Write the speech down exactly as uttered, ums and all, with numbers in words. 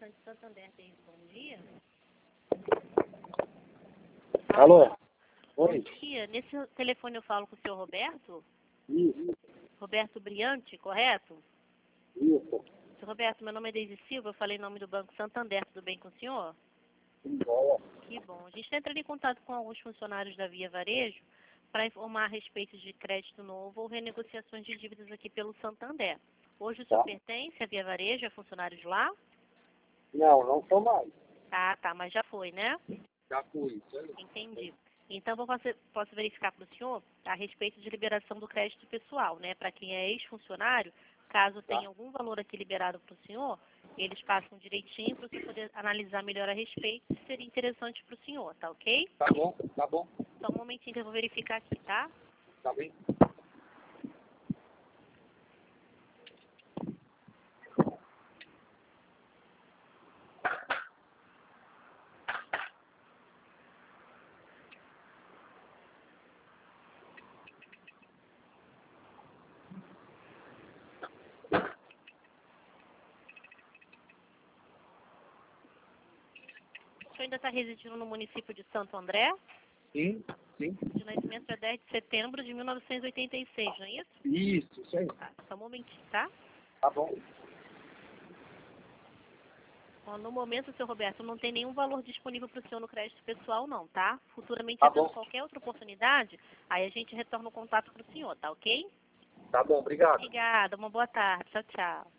Representante de Santander, bom dia. Alô? Bom Oi? dia. Nesse telefone eu falo com o senhor Roberto? Isso, Roberto Briante, correto? isso. Senhor Roberto, meu nome é Deise Silva, eu falei em nome do Banco Santander, tudo bem com o senhor? Sim, boa. Que bom. A gente está entrando em contato com alguns funcionários da Via Varejo para informar a respeito de crédito novo ou renegociações de dívidas aqui pelo Santander. Hoje o senhor Tá? pertence à Via Varejo, é funcionário de lá? Não, não sou mais. Tá, tá, mas já foi, né? Já fui. Isso aí. Entendi. Então, eu posso, posso verificar para o senhor a respeito de liberação do crédito pessoal, né? Para quem é ex-funcionário, caso Tá? tenha algum valor aqui liberado para o senhor, eles passam direitinho para você poder analisar melhor a respeito, se seria interessante para o senhor, tá ok? Tá bom, tá bom. Só um momentinho que eu vou verificar aqui, tá? Tá bem? O senhor ainda está residindo no município de Santo André? Sim, sim. De nascimento é dez de setembro de mil novecentos e oitenta e seis, não é isso? Isso, isso aí. Tá, só um momentinho, tá? Tá bom. Ó, no momento, seu Roberto, não tem nenhum valor disponível para o senhor no crédito pessoal, não, tá? Futuramente, Tá havendo bom. qualquer outra oportunidade, aí a gente retorna o contato para o senhor, tá ok? Tá bom, obrigado. Obrigada, uma boa tarde. Tchau, tchau.